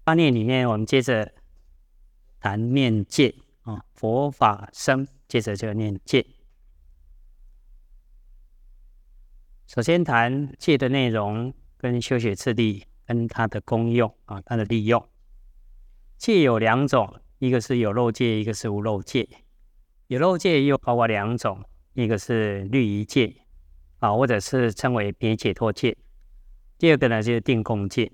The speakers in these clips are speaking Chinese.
八念里面，我们接着谈念戒佛法僧，接着就念戒。首先谈戒的内容跟修学次第跟它的功用它的利用。戒有两种，一个是有漏戒，一个是无漏戒。有漏戒又包括两种，一个是律仪戒或者是称为别解脱戒。第二个呢就是定共戒。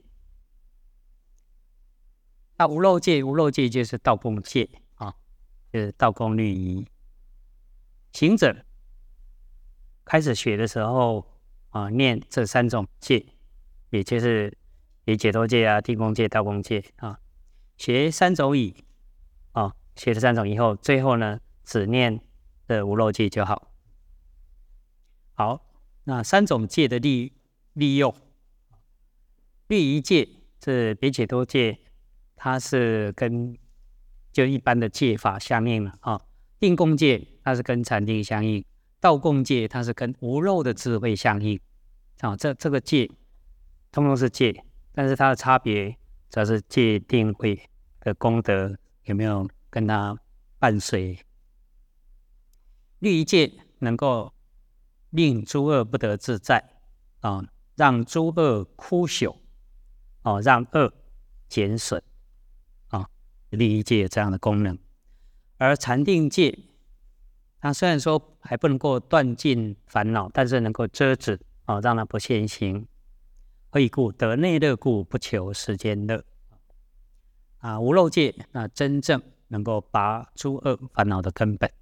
那无漏戒就是道共戒就是道共律仪。行者开始学的时候念这三种戒，也就是别解脱戒定共戒、道共戒学三种学了三种以后，最后呢只念的无漏戒就好。好，那三种戒的利用，律仪戒是别解脱戒，它是跟就一般的戒法相应了定共戒它是跟禅定相应，道共戒它是跟无漏的智慧相应这个戒通通是戒，但是它的差别主要是戒定慧的功德有没有跟它伴随。律仪戒能够令诸恶不得自在让诸恶枯朽让恶减损律仪戒有这样的功能。而禅定戒它虽然说还不能够断尽烦恼，但是能够遮止让它不现行。何以故？得内乐故，不求世间乐无漏戒那真正能够拔诸恶烦恼的根本。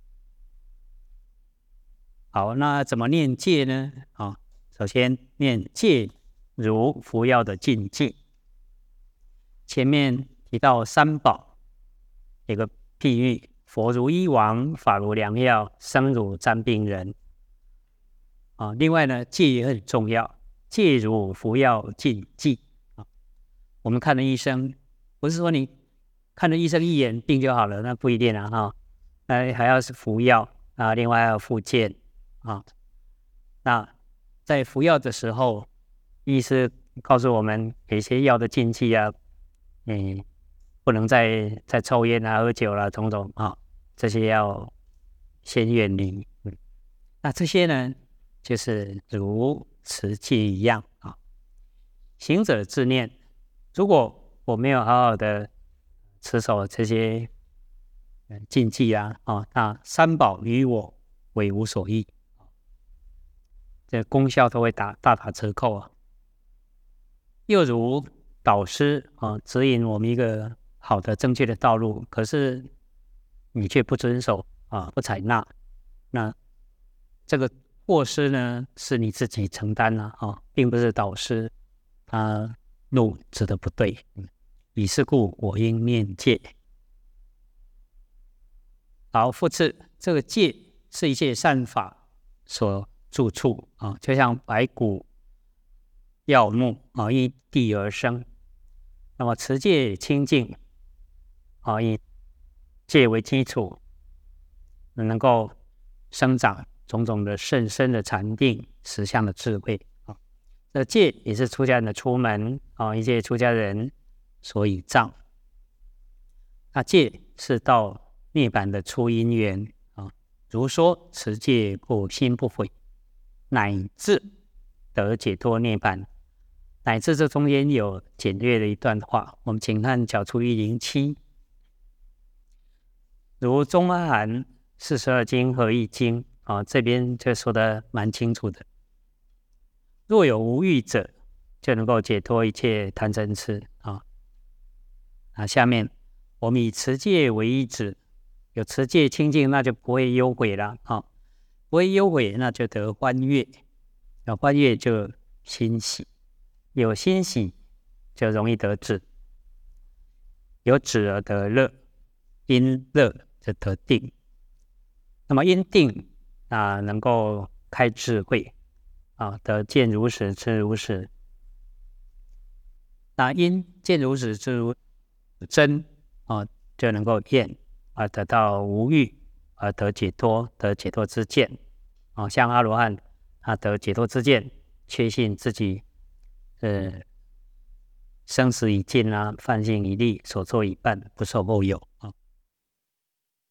好，那怎么念戒呢首先念戒如服药的禁忌。前面提到三宝有个譬喻，佛如医王，法如良药，僧如沾病人另外呢，戒也很重要，戒如服药禁忌我们看了医生，不是说你看了医生一眼病就好了，那不一定还要是服药另外还要复健那在服药的时候，医师告诉我们有一些药的禁忌不能再抽烟喝酒种种这些要先远离那这些呢就是如持戒一样行者自念，如果我没有好好的持守这些禁忌那三宝于我为无所益这功效都会大打折扣又如导师指引我们一个好的正确的道路，可是你却不遵守不采纳，那这个过失呢是你自己承担并不是导师他路指的不对以是故我应念戒。好，复次，这个戒是一切善法所住处就像白骨药木依地而生。那么持戒清净以戒为基础，能够生长种种的甚深的禅定实相的智慧这戒也是出家人的出门一切出家人所倚仗那戒是到涅槃的出因缘如说持戒故心不毁，乃至得解脱涅槃。乃至这中间有简略的一段话，我们请看角出107。如中阿含42经和一经这边就说的蛮清楚的。若有无欲者，就能够解脱一切贪嗔痴下面我们以持戒为依止，有持戒清净，那就不会忧悔了不会忧悔，那就得欢悦欢悦就欣喜，有欣喜就容易得止，有止而得乐，因乐就得定。那么因定能够开智慧得见如实知如实。那因见如实知如真就能够验而得到无欲，而得解脱，得解脱之见像阿罗汉他得解脱之见，确信自己生死已尽啊，犯行已立，所作已办，不受后有啊。